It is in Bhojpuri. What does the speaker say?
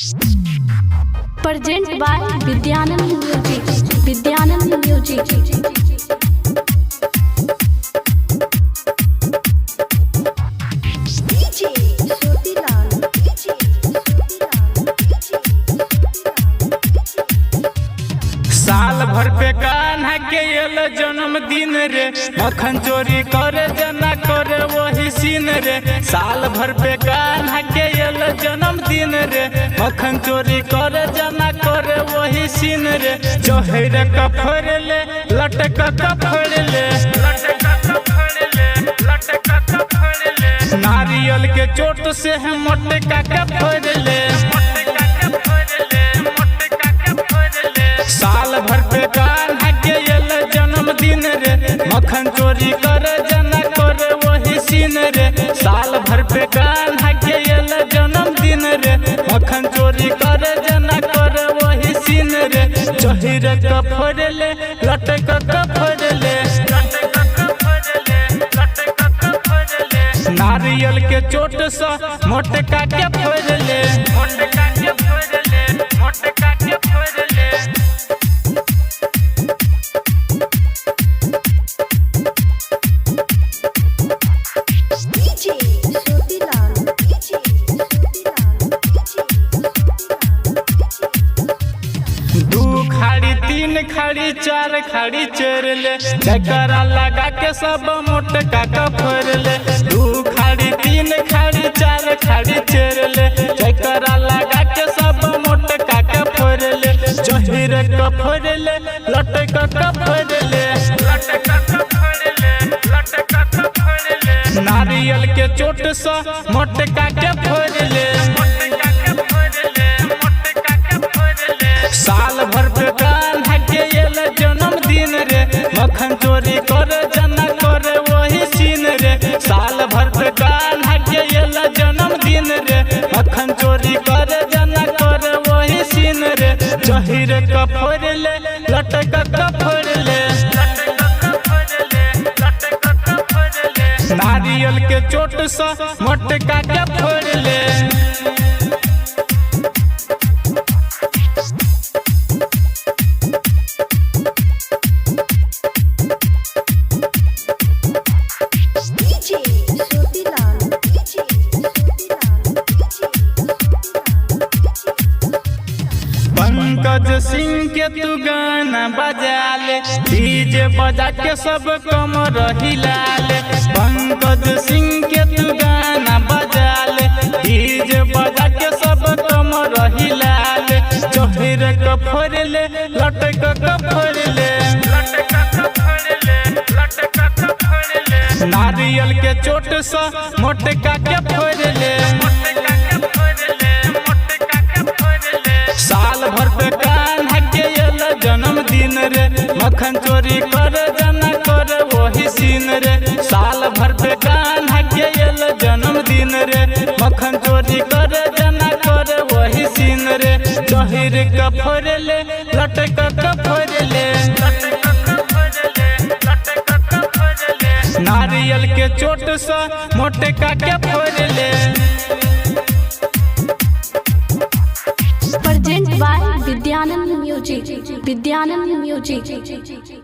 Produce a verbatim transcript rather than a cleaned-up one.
Present by Vidyanand Music. Vidyanand Music. साल भर पे कान्हा के एल जन्मदिन रे, मखन चोरी करे जना करे वही सीन रे। साल भर पे कान्हा के एल जन्मदिन रे, मखन चोरी करे जना करे वही सीन रे। चोहर कफर ले लटक कफर ले नारियल के चोट से है मोटका कफर ले। साल भर पे कान्हा के एल जन्मदिन रे, मखन चोरी करे जना करे वही सीन रे। साल भर पे कान्हा के एल जन्मदिन रे, मखन चोरी करे जना करे वही सीन रे। चहिर कफर ले लटक कफर ले नारियल के चोट से मोटका के फोड़ ले मोटका के फोड़ ले मोटका के फोड़ ले। तीन खड़ी चार खड़ी चेर ले, जकरा लगा के सब मोटका कफर ले। दू खड़ी तीन खड़ी चार खड़ी चेर ले, जकरा लगा के सब मोटका कफर ले। चहिर कफर ले लटक कफर ले लटक कफर ले लटक कफर ले नारियल के चोट से मोटका के फोड़ ले मोटका के फोड़ ले मोटका के फोड़ ले। साल भर पे कान्हा के एल जन्मदिन रे, मखन चोरी करे जना करे वही सीन रे। साल भर पे कान्हा के एल जन्मदिन रे, मखन चोरी करे जना करे वही सीन रे। चहिर कफर ले लटक कफर ले नारियल के चोट से मोटका के फोड़ ले। पंकज सिंह के तू गाना बजा ले, डीजे बजा के सब कमर हिला ले। पंकज सिंह के तू गाना बजा ले, डीजे बजा के सब कमर हिला ले। चोहर कफर ले लटक कफर ले लटक कफर ले लटक कफर ले नारियल के चोट से मोटका के फोड़ ले मोटका के फोड़ ले मोटका के फोड़ ले। साल भर पे कान्हा के एल जन्मदिन रे, मखन चोरी करे जना करे वही सीन रे। साल भर पे कान्हा के एल जन्मदिन रे, मखन चोरी करे जना करे वही सीन रे। चहिर कफर ले लटक कफर ले लटक कफर ले लटक कफर ले नारियल के चोट से मोटका के फोड़ ले। Present by Vidyanand Music. Vidyanand Music.